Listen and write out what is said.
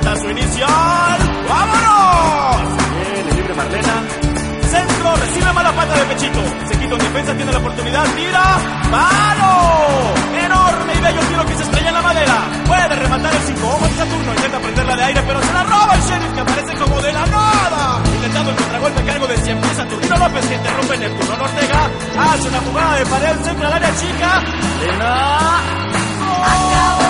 remata su inicial. ¡Vámonos! Bien, libre Marlena. Centro, recibe mala pata de pechito. Se quita en defensa, tiene la oportunidad, tira. ¡Palo! Enorme y bello tiro que se estrella en la madera. Puede rematar el 5. Ojo en Saturno, intenta prenderla de aire, pero se la roba el Sheriff, que aparece como de la nada. Intentando el contragolpe a cargo de Siempre Saturnino López, que interrumpe Neptuno Ortega. Hace una jugada de pared, centra al área chica. Elena. ¡Gol!